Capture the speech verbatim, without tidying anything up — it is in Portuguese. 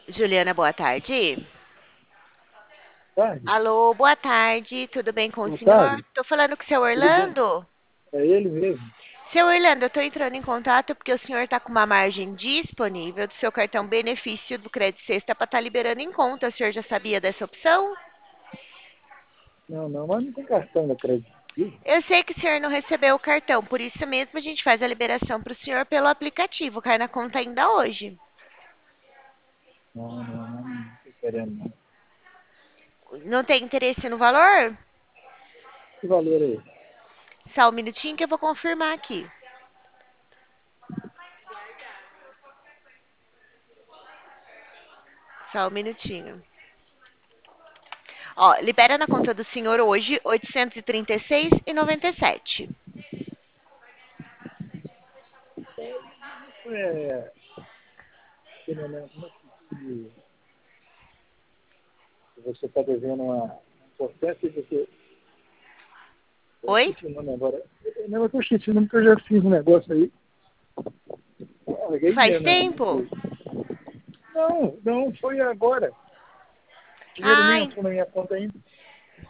Juliana, boa tarde. Tarde? Alô, boa tarde. Tudo bem com o Boa senhor? tarde. Tô falando com o seu Tudo bem? Orlando. É ele mesmo? Seu Orlando, eu tô entrando em contato porque o senhor tá com uma margem disponível do seu cartão benefício do Crédito Sexta para estar liberando em conta. O senhor já sabia dessa opção? Não, não, mas não tem cartão da crédito. Eu sei que o senhor não recebeu o cartão, por isso mesmo a gente faz a liberação para o senhor pelo aplicativo. Cai na conta ainda hoje. Não, não, não, não tô querendo não. Não tem interesse no valor? Que valor é esse? Só um minutinho que eu vou confirmar aqui. Só um minutinho. Ó, libera na conta do senhor hoje oitocentos e trinta e seis e noventa e sete. É, aquele momento, como é que se- se você está devendo uma importância e você... Eu Oi? esqueci o nome agora. Não, eu tô esqueci o nome porque eu já fiz um negócio aí. Paguei Faz dinheiro na, na tempo? coisa. Não, não, foi agora. O dinheiro nem Ai, entrou na minha conta ainda.